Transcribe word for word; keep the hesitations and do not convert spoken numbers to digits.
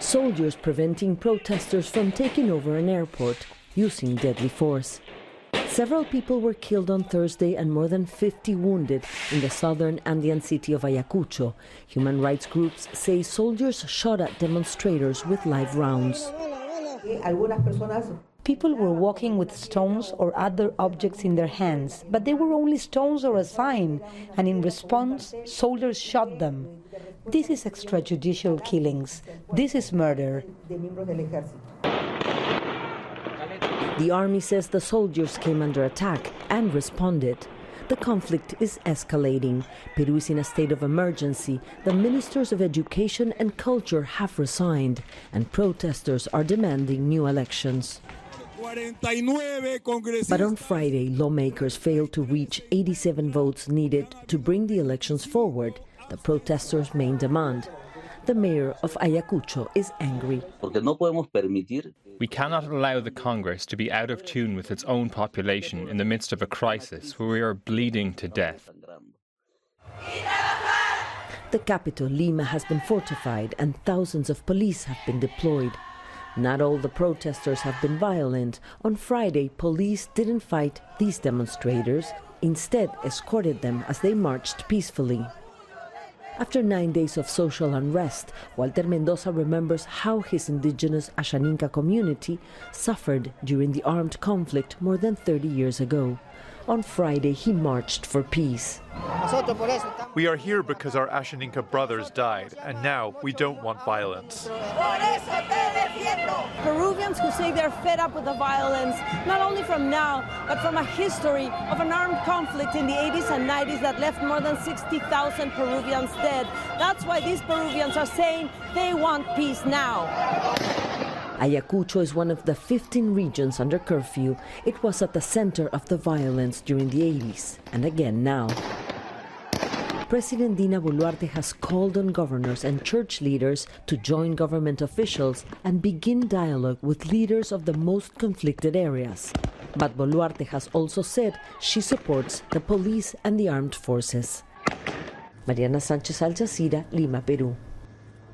soldiers preventing protesters from taking over an airport using deadly force. Several people were killed on Thursday and more than fifty wounded in the southern Andean city of Ayacucho. Human rights groups say soldiers shot at demonstrators with live rounds. People were walking with stones or other objects in their hands, but they were only stones or a sign, and in response, soldiers shot them. This is extrajudicial killings. This is murder. The army says the soldiers came under attack and responded. The conflict is escalating. Peru is in a state of emergency. The ministers of education and culture have resigned, and protesters are demanding new elections. But on Friday, lawmakers failed to reach eighty-seven votes needed to bring the elections forward, the protesters' main demand. The mayor of Ayacucho is angry. We cannot allow the Congress to be out of tune with its own population in the midst of a crisis where we are bleeding to death. The capital, Lima, has been fortified and thousands of police have been deployed. Not all the protesters have been violent. On Friday, police didn't fight these demonstrators, instead escorted them as they marched peacefully. After nine days of social unrest, Walter Mendoza remembers how his indigenous Ashaninka community suffered during the armed conflict more than thirty years ago. On Friday, he marched for peace. We are here because our Ashaninka brothers died, and now we don't want violence. Peruvians who say they're fed up with the violence, not only from now, but from a history of an armed conflict in the eighties and nineties that left more than sixty thousand Peruvians dead. That's why these Peruvians are saying they want peace now. Ayacucho is one of the fifteen regions under curfew. It was at the center of the violence during the eighties, and again now. President Dina Boluarte has called on governors and church leaders to join government officials and begin dialogue with leaders of the most conflicted areas. But Boluarte has also said she supports the police and the armed forces. Mariana Sanchez, Al Jazeera, Lima, Peru.